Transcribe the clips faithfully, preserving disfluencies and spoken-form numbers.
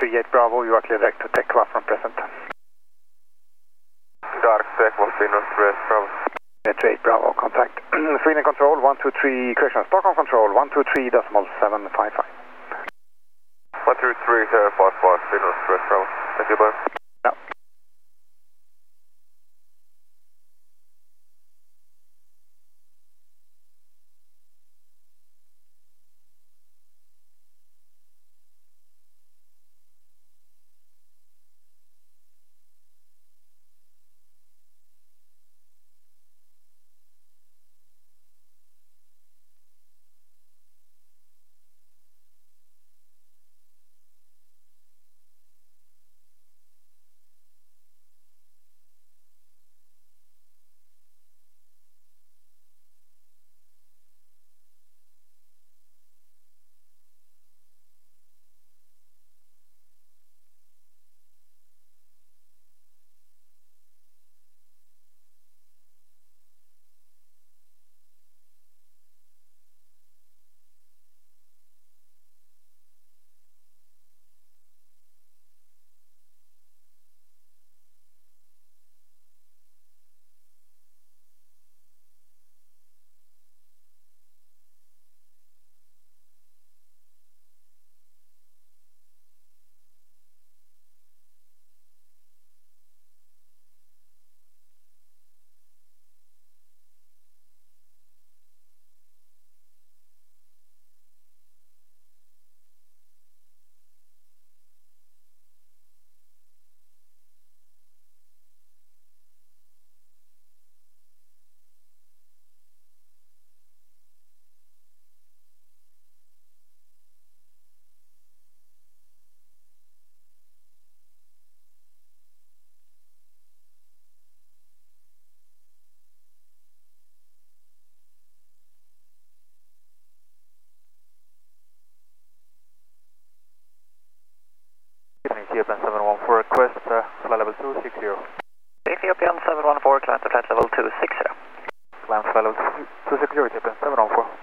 three eight Bravo, you are clear direct to Tekva from present. Dark Tekva, Finland three eight Bravo. three eight Bravo, contact. Sweden Control, one two three, correction, Stockholm Control, one two three decimal seven five five. one two three, zero five five, Finland three eight Bravo. Thank you, bye. No. Ethiopian seven one four request, uh, flight level two six zero. Ethiopian seven one four, climb to flight level two six zero. Climb to flight level two six zero, Ethiopian seven one four.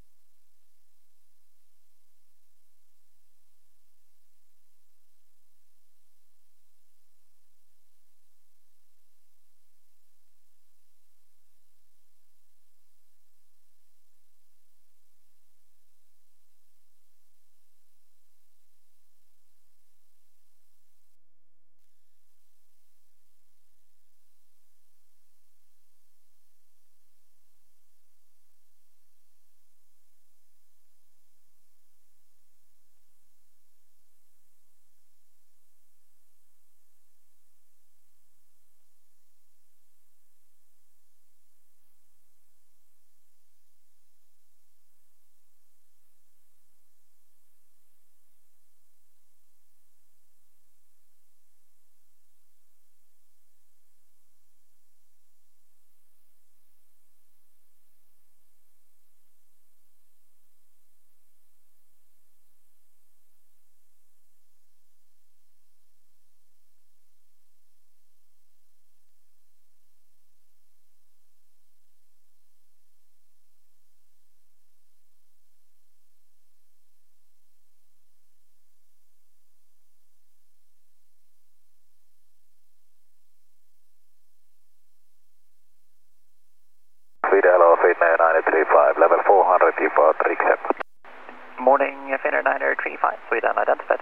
Sweden hello, Finnair nine three five, level four hundred, default, accept. Morning, Finnair nine three five, Sweden identified.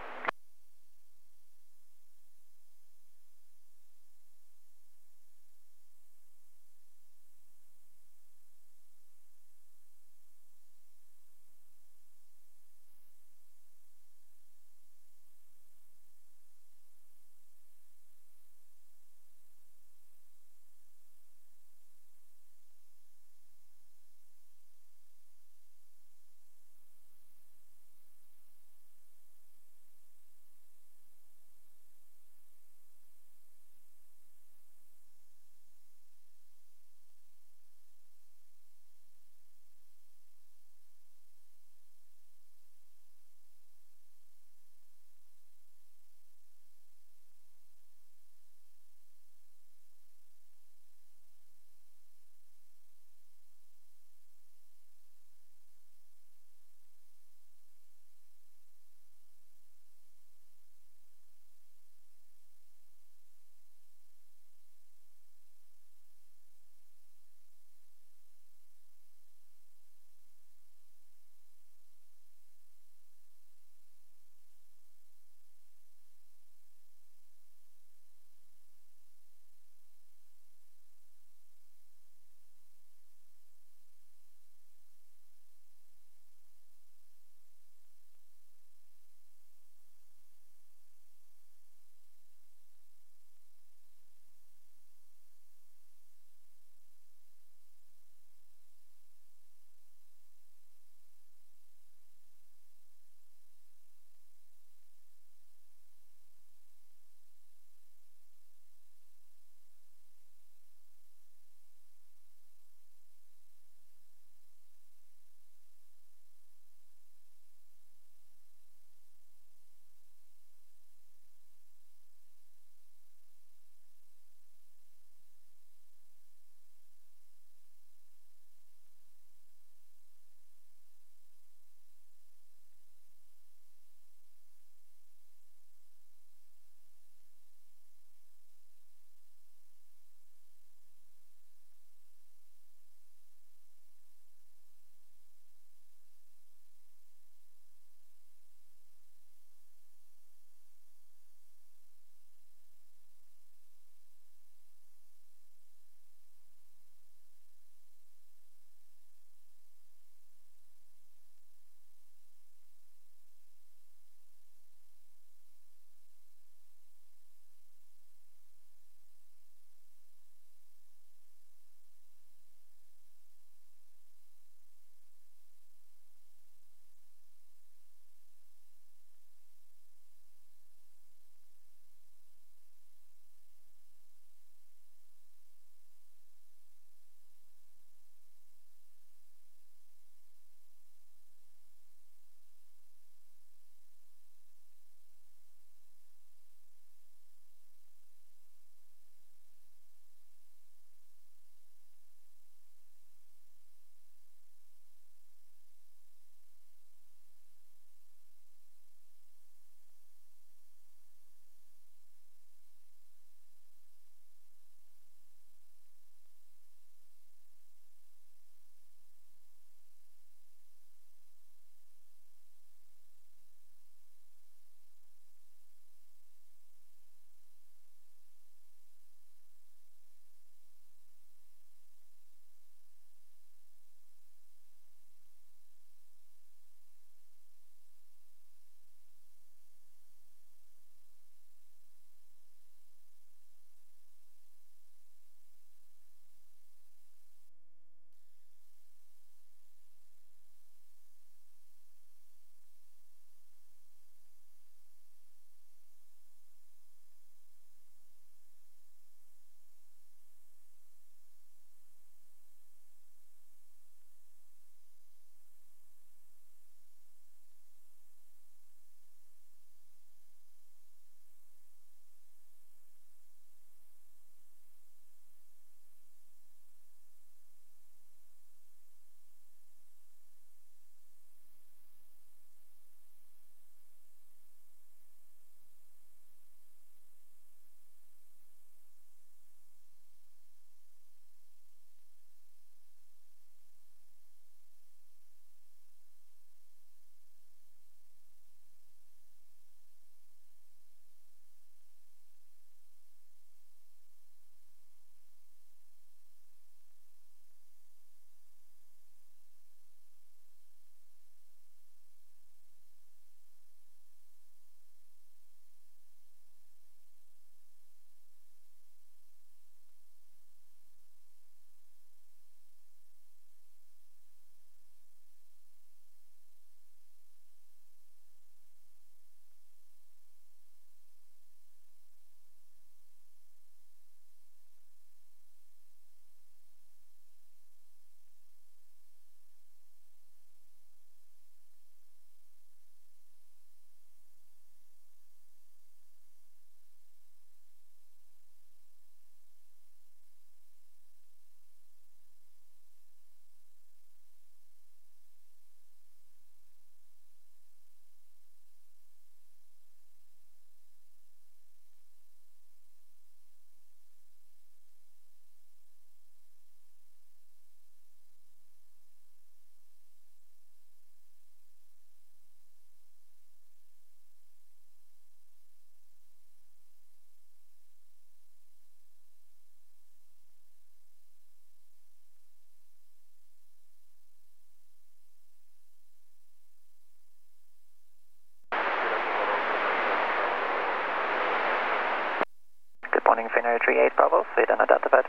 Finnair three eight Bravo, Sweden identified.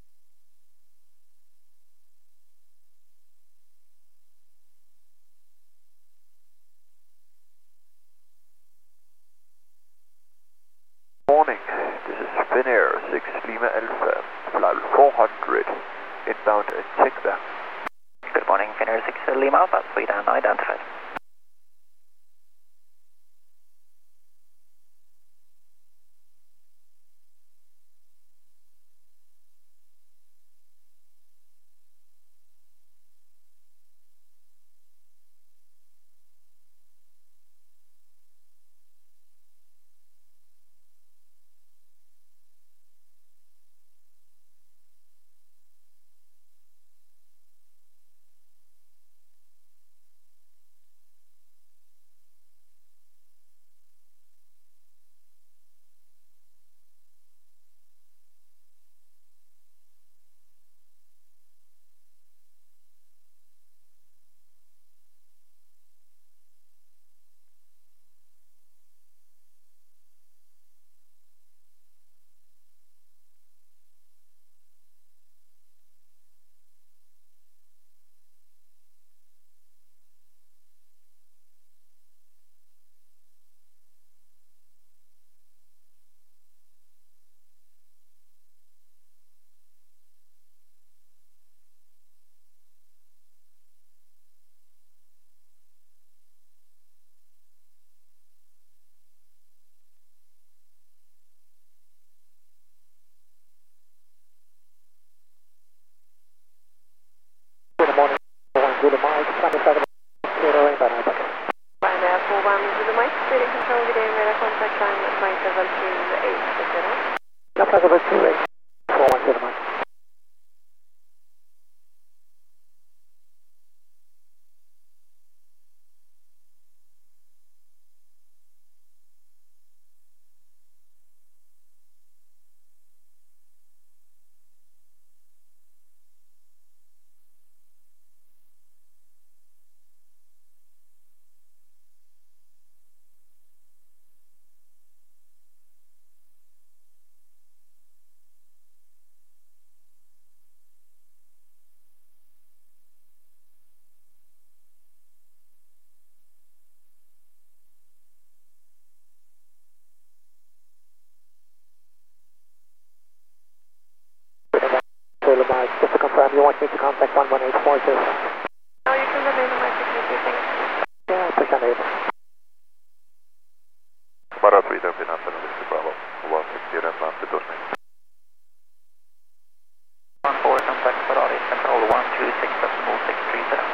Morning, this is Finnair six Lima Alpha, flight four hundred, inbound and check that. Good morning, Finnair six Lima Alpha, Sweden identified. Good morning, one Zulu Mike, seven seven zero eight nine. Ryanair four one Zulu Mike, speeding control, good day, radar contact time at flight level two eight zero. Yeah, flight level two eight, four one Zulu Mike. Zulu Mike, just to confirm, you want me to contact one one eight four two? Oh, you can remain on my frequency, thanks. Yeah, appreciate it. Mara Sweden, Finnair six Bravo, one six zero and two six. one four, contact Ferrari, control one two six decimal six three zero.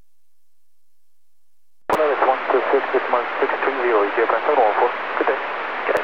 Hello, it's one two six decimal six three zero, E T A Brent one four. Good day. Good day.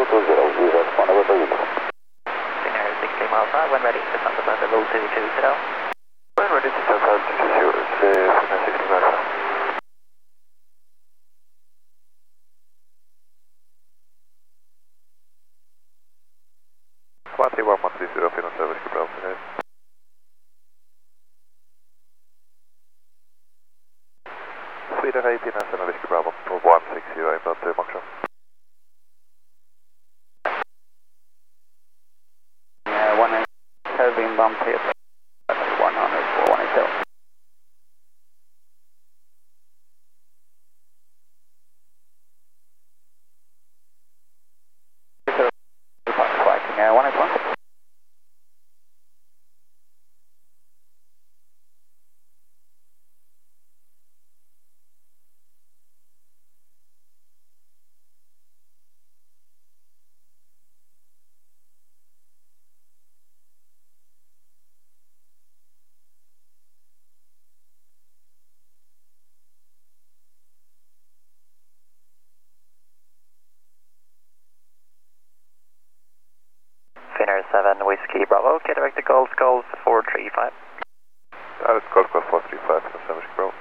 two zero, use that one over the window. Finnair six Lima Alpha, when ready, descend to flight level two two zero. When ready to start out to zero, Finnair six Lima Alpha. one three one one three zero, Finnair service, Bravo, Finnair. Sweden eighteen and seven Whiskey Bravo, one six zero, inbound to Moxon. Uh, one eight, heavy inbound P S one hundred for one eight zero. Flighting uh, one eight one. Finnair seven Whiskey Bravo, get direct to Golf Golf four three five. Direct Golf Golf four three five, Finnair seven Whiskey Bravo.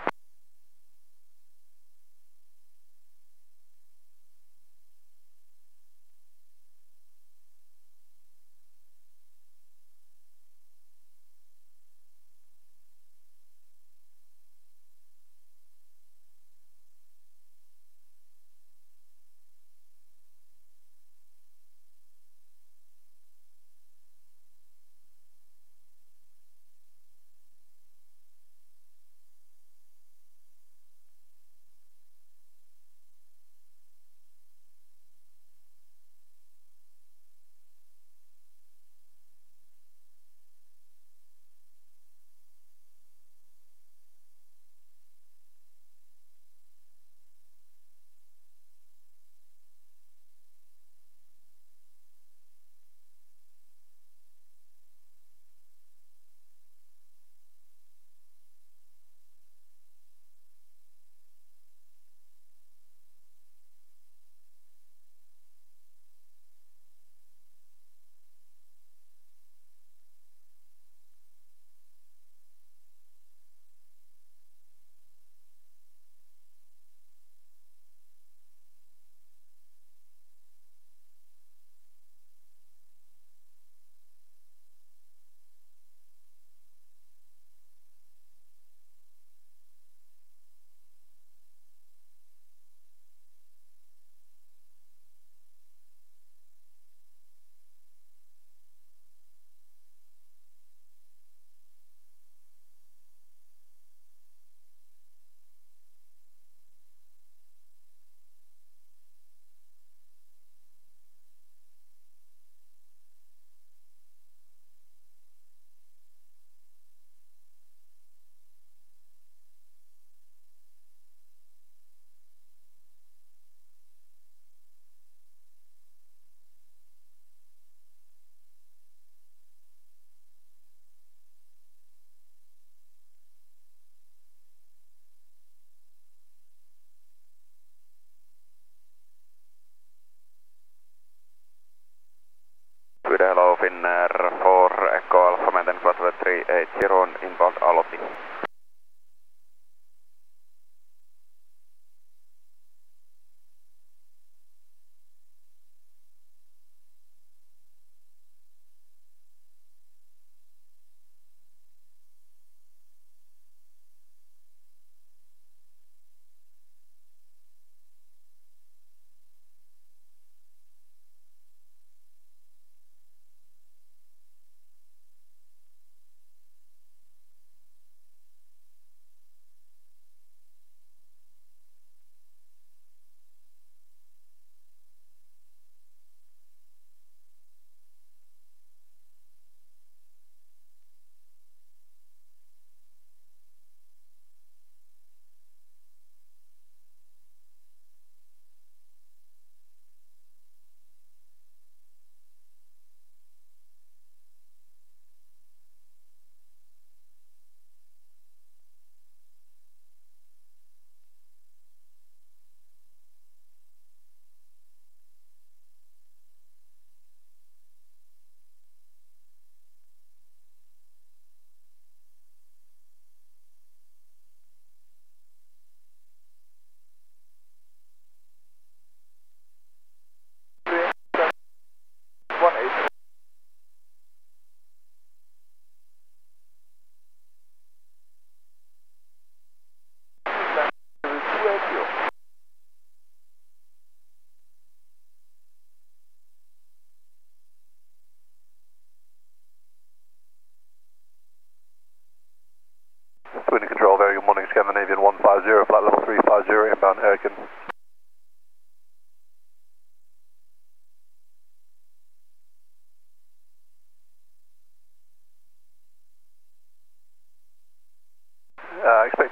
Sweden hello, Finnair four Echo Alpha, maintain flight level three eight zero on inbound Alofi.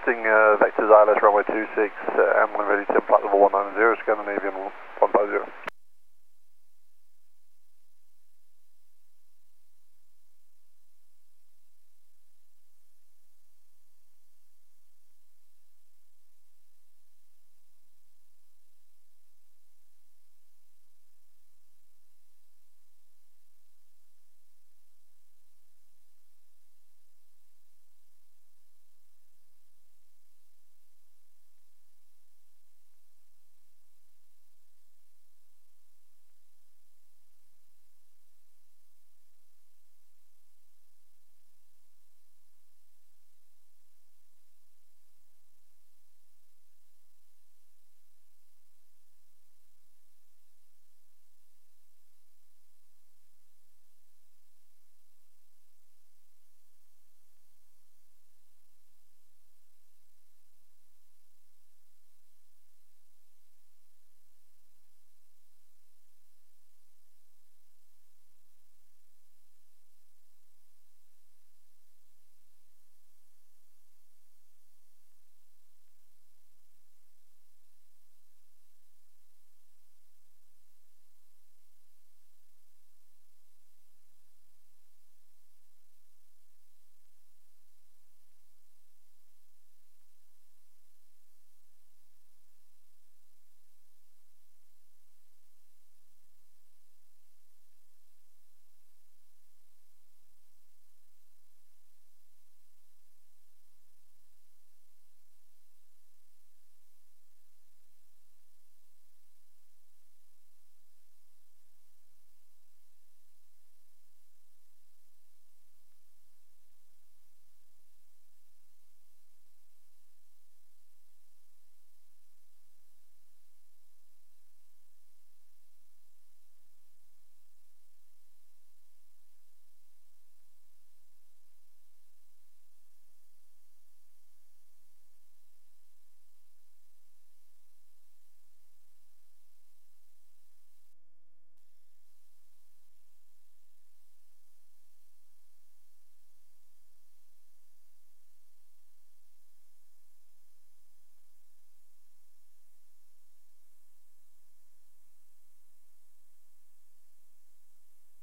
requesting uh, vectors I L S runway two six, uh, Amlin ready ten flight level one nine zero, Scandinavian one five zero.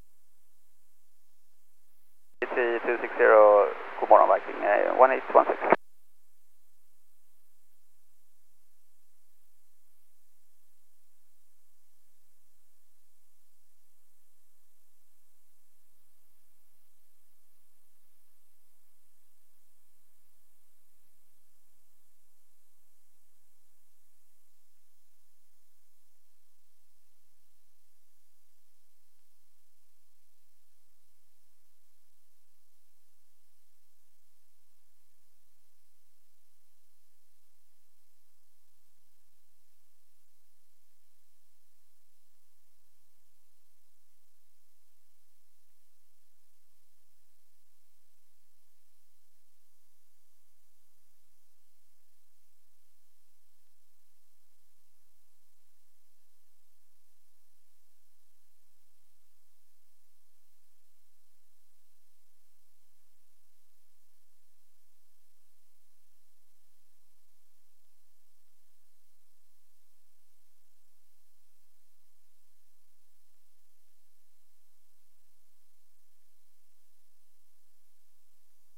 two six zero, god morgon Viking, one eight one six.